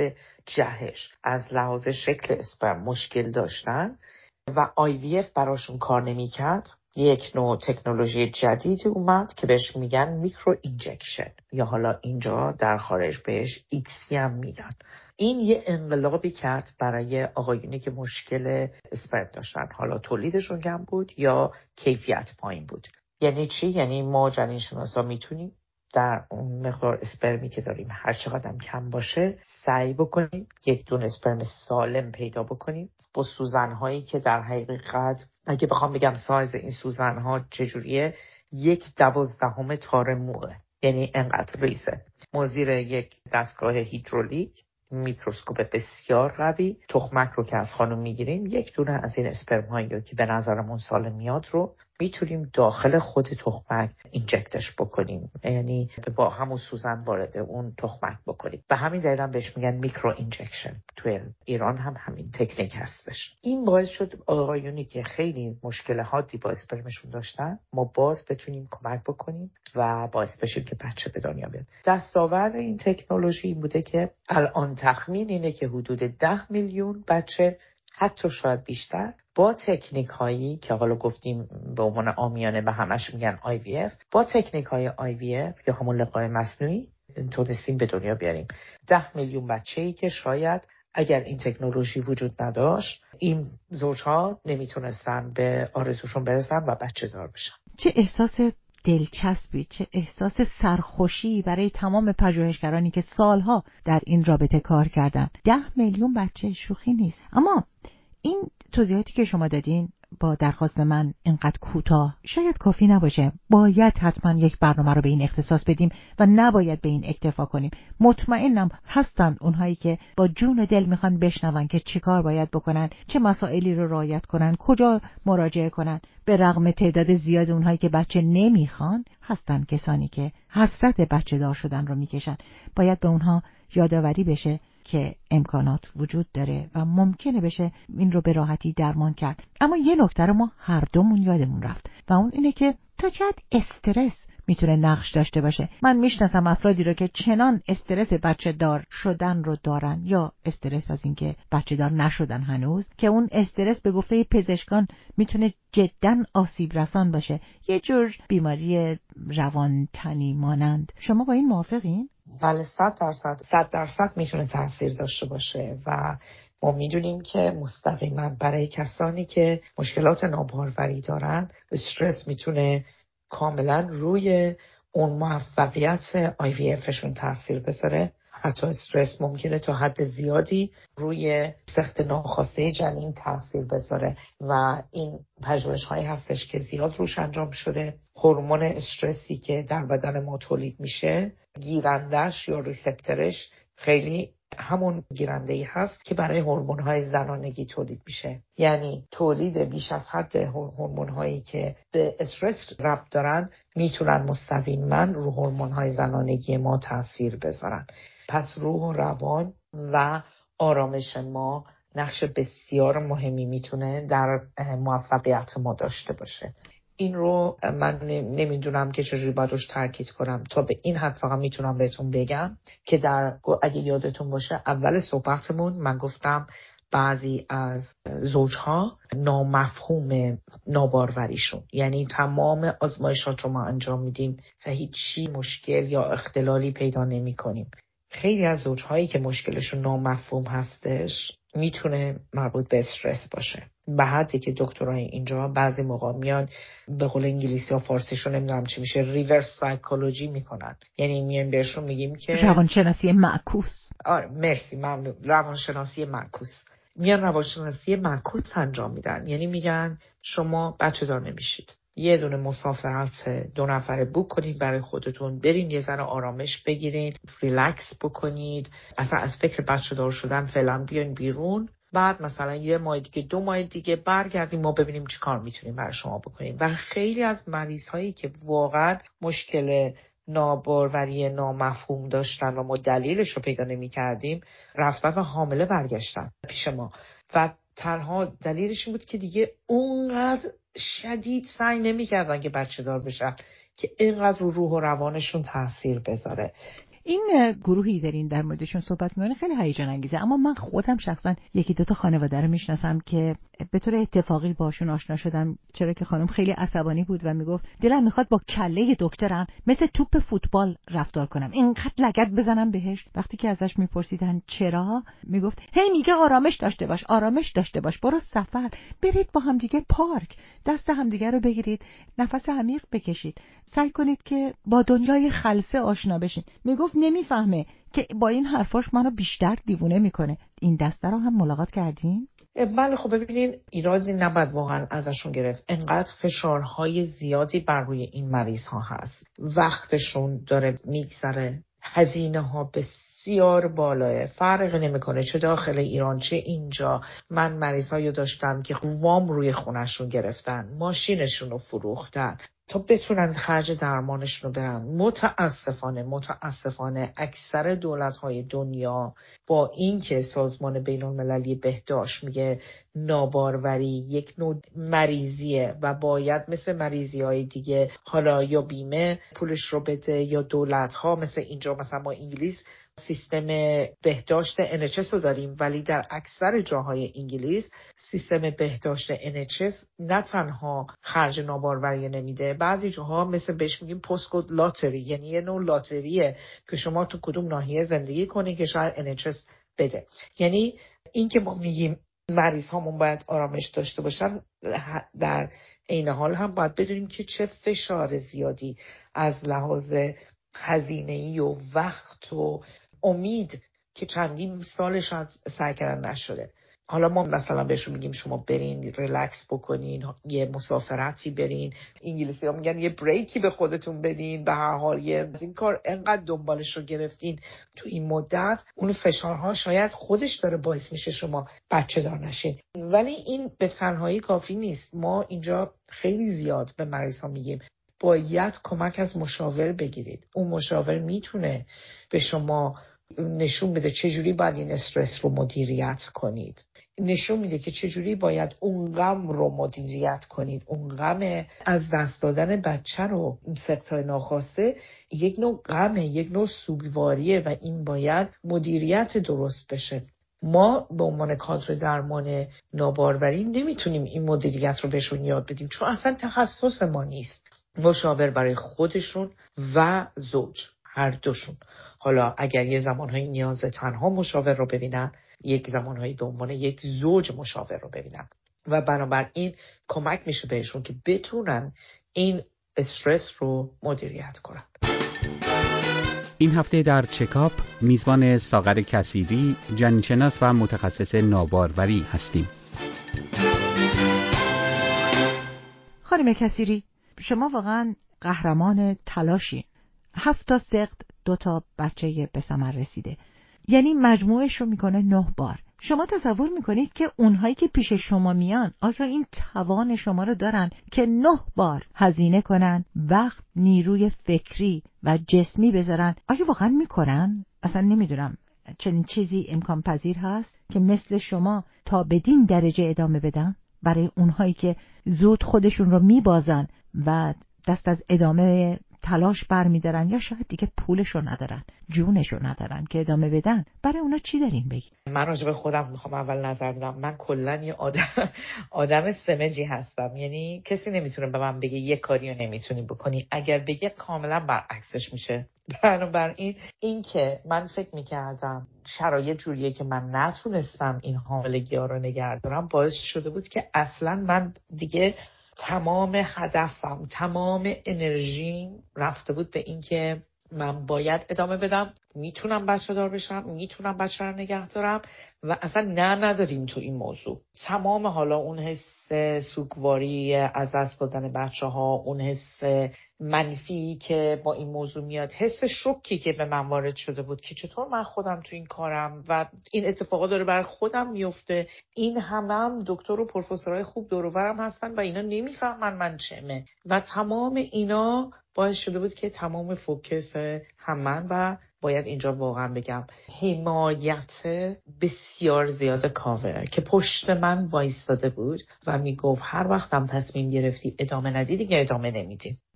جهش، از لحاظ شکل اسپرم مشکل داشتن و IVF براشون کار نمی کرد، یک نوع تکنولوژی جدید اومد که بهش میگن میکرو اینجکشن، یا حالا اینجا در خارج بهش ایکسی هم میگن. این یه انقلابی کرد برای آقایونی که مشکل اسپرم داشتن، حالا تولیدشون کم بود یا کیفیت پایین بود. یعنی چی؟ یعنی ما جنین شناسا میتونیم در اون مقدار اسپرمی که داریم هر چقدر کم باشه سعی بکنیم یک دونه اسپرم سالم پیدا بکنیم با سوزن‌هایی که در حقیقت اگه بخوام بگم سایز این سوزن‌ها چجوریه، 1/12 تار موه، یعنی انقدر ریزه. ما زیر یک دستگاه هیدرولیک میکروسکوپ بسیار قوی تخمک رو که از خانم میگیریم، یک دونه از این اسپرم هایی که به نظرمون سالم میاد رو میتونیم داخل خود تخمک اینجکتش بکنیم، یعنی با همون سوزن وارد اون تخمک بکنیم. به همین دلیل هم بهش میگن میکرو اینجکشن. توی ایران هم همین تکنیک هستش. این باعث شد آقایونی که خیلی مشکل حادی با اسپرمشون داشتن ما باز بتونیم کمک بکنیم و باعث بشیم که بچه به دنیا بیاد. دستاورد این تکنولوژی بوده که الان تخمین اینه که حدود 10 میلیون بچه، حتی شاید بیشتر، با تکنیک هایی که حالا گفتیم به عنوان عامیانه به همش میگن IVF، با تکنیک های IVF یا همون لقاح مصنوعی تونستیم به دنیا بیاریم. 10 میلیون بچه‌ای که شاید اگر این تکنولوژی وجود نداشت این زوجها نمیتونستن به آرزوشون برسن و بچه دار بشن. چه احساس دلچسبی، چه احساس سرخوشی برای تمام پژوهشگرانی که سالها در این رابطه کار کردن. 10 میلیون بچه شوخی نیست. اما این توضیحاتی که شما دادین با درخواست من اینقدر کوتاه شاید کافی نباشه. باید حتما یک برنامه رو به این اختصاص بدیم و نباید به این اکتفا کنیم. مطمئنم هستند اونهایی که با جون و دل میخوان بشنون که چیکار باید بکنن، چه مسائلی رو رعایت کنن، کجا مراجعه کنن. به رغم تعداد زیاد اونهایی که بچه نمیخوان، هستن کسانی که حسرت بچه دار شدن رو میکشن. باید به اونها یادآوری بشه که امکانات وجود داره و ممکنه بشه این رو به راحتی درمان کرد. اما یه نکته رو ما هر دومون یادمون رفت و اون اینه که تا چه حد استرس میتونه نقش داشته باشه. من میشناسم افرادی رو که چنان استرس بچه دار شدن رو دارن یا استرس از اینکه بچه دار نشدن هنوز، که اون استرس به گفته پزشکان میتونه جداً آسیب رسان باشه، یه جور بیماری روانتنی مانند. شما با این موافقین؟ بله، 100% میتونه تاثیر داشته باشه و ما میدونیم که مستقیما برای کسانی که مشکلات ناباروری دارن استرس میتونه کاملا روی اون موفقیت IVFشون تاثیر بذاره. حتی استرس ممکنه تا حد زیادی روی سخت ناخواسته جنین تاثیر بذاره و این پژوهش هایی هستش که زیاد روش انجام شده. هورمون استرسی که در بدن ما تولید میشه، گیرندش یا ریسپتورش خیلی همون گیرنده‌ای هست که برای هورمون‌های زنانگی تولید میشه. یعنی تولید بیش از حد هورمون‌هایی که به استرس ربط دارن میتونن مستقیما رو هورمون‌های زنانگی ما تاثیر بذارن. پس روح و روان و آرامش ما نقش بسیار مهمی میتونه در موفقیت ما داشته باشه. این رو من نمیدونم که چجوری باید روش تاکید کنم. تا به این حد فقط میتونم بهتون بگم که اگه یادتون باشه اول صحبتمون من گفتم بعضی از زوجها نامفهوم ناباروریشون، یعنی تمام آزمایشات رو ما انجام میدیم و هیچی مشکل یا اختلالی پیدا نمی کنیم. خیلی از زوجهایی که مشکلشون نامفهوم هستش میتونه مربوط به استرس باشه، به حدی که دکترای اینجا بعضی موقع میان به قول انگلیسی یا فارسیشون نمیدونم چی میشه ریورس سایکولوژی میکنن، یعنی میان بهشون میگیم که روانشناسی معکوس. مرسی، ممنون. روانشناسی معکوس. میان روانشناسی معکوس انجام میدن، یعنی میگن شما بچه دار نمیشید، یه دونه مسافرت 2 نفره بوک کنید برای خودتون، برین یه ذره آرامش بگیرین، ریلکس بکنید، اصلا از فکر بچه دار شدن فعلا بیاین بیرون، بعد مثلا 1 ماه دیگه 2 ماه دیگه برگردیم ما ببینیم چی کار میتونیم برای شما بکنیم. و خیلی از مریض هایی که واقعا مشکل ناباروری نامفهوم داشتن و ما دلیلش رو پیدا نمی کردیم رفتن و حامله برگشتن پیش ما و تنها دلیلش این بود که دیگه اونقدر شدید سعی نمی کردن که بچه دار بشن که اینقدر رو روح و روانشون تاثیر بذاره. این گروهی دارین در موردشون صحبت می‌کنین خیلی هیجان انگیزه، اما من خودم شخصا یکی دو تا خانواده رو میشناسم که به طور اتفاقی باشون آشنا شدم، چرا که خانم خیلی عصبانی بود و میگفت دلم میخواد با کله دکترم مثل توپ فوتبال رفتار کنم، اینقدر لگد بزنم بهش. وقتی که ازش میپرسیدن چرا، میگفت هی میگه آرامش داشته باش، آرامش داشته باش، برو سفر، برید با هم دیگه پارک، دست هم دیگه رو بگیرید، نفس عمیق بکشید، سعی کنید که با دنیای خلسه آشنا بشین. میگفت نمیفهمه که با این حرفاش منو بیشتر دیوونه میکنه. این دسته رو هم ملاقات کردین؟ بله. خب ببینین ایرادی نباید واقعا ازشون گرفت. انقدر فشارهای زیادی بر روی این مریض ها هست، وقتشون داره میگذره، هزینه ها بسیار بالاه، فرق نمیکنه چه داخل ایران چه اینجا. من مریضایی داشتم که وام روی خونشون گرفتن، ماشینشون رو فروختن تا بتونن خرج درمانشون رو برن. متاسفانه اکثر دولت‌های دنیا با اینکه سازمان بین‌المللی بهداشت میگه ناباروری یک نوع مریضیه و باید مثل مریضی‌های دیگه حالا یا بیمه پولش رو بده یا دولت‌ها، مثل اینجا مثلا ما انگلیس سیستم بهداشت NHS رو داریم، ولی در اکثر جاهای انگلیس سیستم بهداشت NHS نه تنها خرج ناباروری نمیده، بعضی جاها مثل بهش میگیم پستکد لاتری، یعنی یه نوع لاتریه که شما تو کدوم ناحیه زندگی کنی که شاید NHS بده. یعنی این که ما میگیم مریض هامون باید آرامش داشته باشن، در عین حال هم باید بدونیم که چه فشار زیادی از لحاظ هزینه‌ای و وقت و امید که چندین سالش سعی کردن نشده. حالا ما مثلا بهشون میگیم شما برین ریلکس بکنین، یه مسافرتی برین، انگلیسی ها میگن یه بریکی به خودتون بدین، به هر حال یه این کار انقدر دنبالش رو گرفتین تو این مدت، اون فشارها شاید خودش داره باعث میشه شما بچه دار نشین. ولی این به تنهایی کافی نیست. ما اینجا خیلی زیاد به مریض ها میگیم باید کمک از مشاور بگیرید. اون مشاور میتونه به شما نشون بده چجوری باید این استرس رو مدیریت کنید، نشون میده که چجوری باید اون غم رو مدیریت کنید. اون غم از دست دادن بچه رو، اون سقط‌های ناخواسته یک نوع غمه، یک نوع سوگواریه و این باید مدیریت درست بشه. ما به عنوان کادر درمان ناباروری نمیتونیم این مدیریت رو بهشون یاد بدیم چون اصلا تخصص ما نیست. مشاور برای خودشون و زوج، هر دوشون. حالا اگر یه زمانهایی نیاز تنها مشاور رو ببینن، یک زمانهایی به عنوان یک زوج مشاور رو ببینن و بنابراین کمک میشه بهشون که بتونن این استرس رو مدیریت کنن. این هفته در چکاپ میزبان ساغر کثیری، جنین‌شناس و متخصص ناباروری هستیم. خانم کثیری، شما واقعا قهرمان تلاشی. 7 تا سقط، 2 تا بچه به ثمر رسیده، یعنی مجموعش رو میکنه 9 بار. شما تصور میکنید که اونهایی که پیش شما میان آیا این توان شما رو دارن که 9 بار هزینه کنن، وقت، نیروی فکری و جسمی بذارن؟ آیا واقعا میکنن؟ اصلا نمیدونم چنین چیزی امکان پذیر هست که مثل شما تا بدین درجه ادامه بدن برای اونهایی که زود خودشون رو میبازن و دست از ادامه تلاش برمیدارن یا شاید دیگه پولشو ندارن، جونشو ندارن که ادامه بدن؟ برای اونا چی دارین بگی؟ من راجع به خودم میخوام اول نظر بدم. من کلا یه آدم سمجی هستم، یعنی کسی نمیتونه به من بگه یه کاری رو نمیتونی بکنی. اگر بگه کاملا برعکسش میشه. بنابراین این که من فکر میکردم شرایط جوریه که من نتونستم این حاملگی ها رو نگه دارم، باعث شده بود که اصلا من دیگه تمام هدفم، تمام انرژیم رفته بود به این که من باید ادامه بدم، میتونم بچه دار بشم، میتونم بچه رو نگه دارم و اصلا نداریم تو این موضوع. تمام حالا اون حس سوگواری از دست دادن بچه ها، اون حس منفی که با این موضوع میاد، حس شوکی که به من وارد شده بود که چطور من خودم تو این کارم و این اتفاقا داره برای خودم میفته، این هم دکتر و پروفسورهای خوب دور و برم هستن و اینا نمیفهمن من چمه و تمام اینا باعث شده بود که تمام فوکس هم من و باید اینجا واقعا بگم حمایت بسیار زیاد کاوه که پشت من وایستاده بود و میگفت هر وقتم تصمیم گرفتی ادامه ندی دیگه ادامه نمیدیم.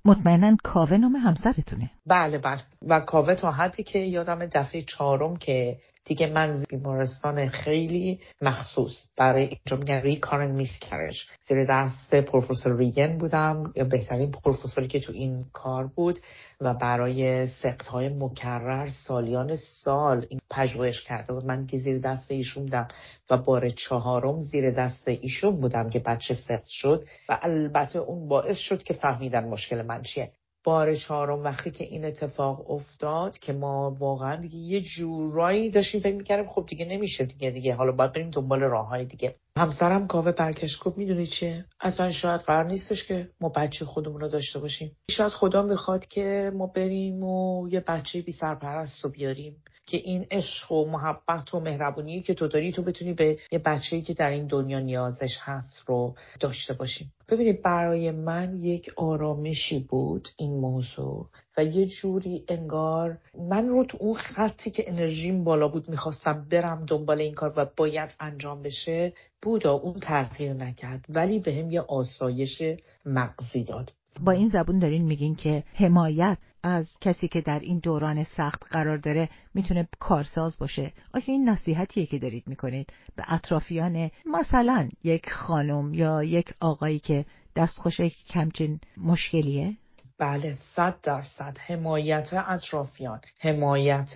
مطمئناً کاوه نام همسرتونه. بله و کاوه تا حدی که یادم دفعه 4 که دیگه من بیمارستان خیلی مخصوص برای اینجا میگن ریکارنت میسکرج زیر دست پروفسور ریگن بودم، بهترین پروفسوری که تو این کار بود و برای سقط‌های مکرر سالیان سال این پژوهش کرده بود. من که زیر دست ایشون بودم و بار 4 زیر دست ایشون بودم که بچه سقط شد و البته اون باعث شد که فهمیدن مشکل من چیه. بار 4 وقتی که این اتفاق افتاد که ما واقعا دیگه یه جورایی داشتیم فکر می‌کردیم خب دیگه نمیشه دیگه حالا باید بریم دنبال راه‌های دیگه. همسرم کاوه برگشت گفت میدونی چیه، اصلا شاید قرار نیستش که ما بچه خودمون رو داشته باشیم، شاید خدا میخواد که ما بریم و یه بچه بی سرپرست رو بیاریم که این عشق و محبت و مهربونی که تو داری تو بتونی به یه بچه‌ای که در این دنیا نیازش هست رو داشته باشیم. ببینید برای من یک آرامشی بود این موضوع و یه جوری انگار من رو تو اون خطی که انرژیم بالا بود میخواستم برم دنبال این کار و باید انجام بشه بود، اون تغییر نکرد ولی بهم یه آسایش مغزی داد. با این زبون دارین میگین که حمایت از کسی که در این دوران سخت قرار داره میتونه کارساز باشه. آیا این نصیحتیه که دارید میکنید به اطرافیان مثلا یک خانم یا یک آقایی که دستخوش کمچین مشکلیه؟ بله 100% حمایت اطرافیان، حمایت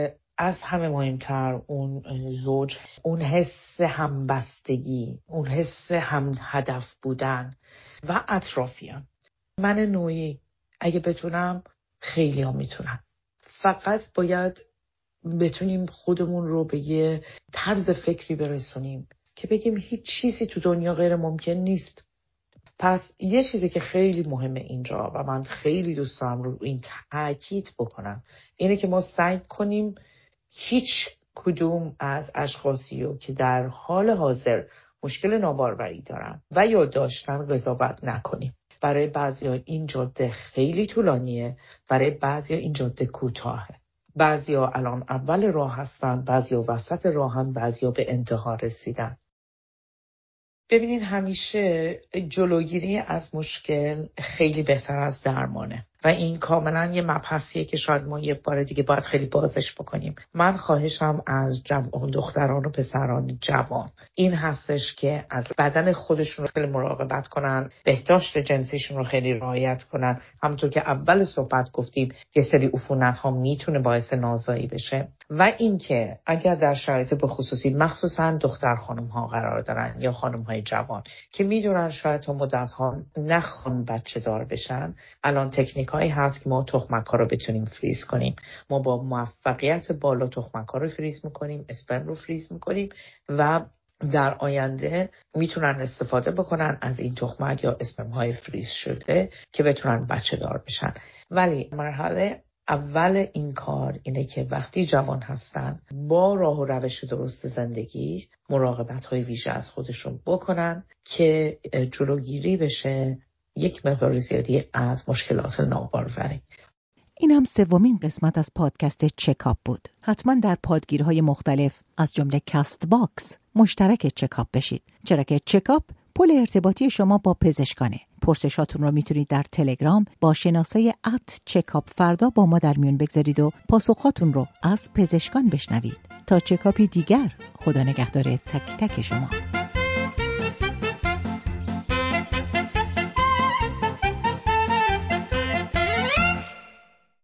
از همه مهمتر اون زوج، اون حس همبستگی، اون حس هم هدف بودن و اطرافیان. من نوعی اگه بتونم خیلی ها میتونن، فقط باید بتونیم خودمون رو به یه طرز فکری برسونیم که بگیم هیچ چیزی تو دنیا غیر ممکن نیست. پس یه چیزی که خیلی مهمه اینجا و من خیلی دوست دارم رو این تاکید بکنم اینه که ما سعی کنیم هیچ کدوم از اشخاصی رو که در حال حاضر مشکل ناباروری دارن و یا داشتن قضاوت نکنیم. برای بعضیا این جاده خیلی طولانیه، برای بعضیا این جاده کوتاهه. بعضیا الان اول راه هستن، بعضیا وسط راهن، بعضیا به انتها رسیدن. ببینین همیشه جلوگیری از مشکل خیلی بهتر از درمانه و این کاملا یه مبحثیه که شاید ما یه بار دیگه باید خیلی بازش بکنیم. من خواهشم از جمع دختران و پسران جوان این هستش که از بدن خودشون رو خیلی مراقبت کنن، بهداشت جنسیشون رو خیلی رعایت کنن. همونطور که اول صحبت گفتیم یه سری عفونت ها میتونه باعث نازایی بشه و اینکه اگر در شرایط به خصوصی مخصوصا دختر خانم ها قرار دارن یا خانم های جوان که میدونن شاید تا مدت ها نخوان بچه دار بشن، الان تکنیک هایی هست که ما تخمک ها رو بتونیم فریز کنیم. ما با موفقیت بالا تخمک ها رو فریز میکنیم، اسپرم رو فریز میکنیم و در آینده میتونن استفاده بکنن از این تخمک یا اسپرم های فریز شده که بتونن بچه دار بشن. ولی مرحله اول این کار اینه که وقتی جوان هستن با راه و روش درست زندگی مراقبت های ویژه از خودشون بکنن که جلوگیری بشه یک مقدار زیادی از مشکلات ناباروری. این هم سومین قسمت از پادکست چکاپ بود. حتما در پادگیرهای مختلف از جمله کست باکس مشترک چکاپ بشید، چرا که چکاپ پل ارتباطی شما با پزشکانه. پرسشاتون رو میتونید در تلگرام با شناسه @چکاپ با ما در میون بگذارید و پاسخاتون رو از پزشکان بشنوید. تا چکاپی دیگر، خدا نگهدار تک تک شما.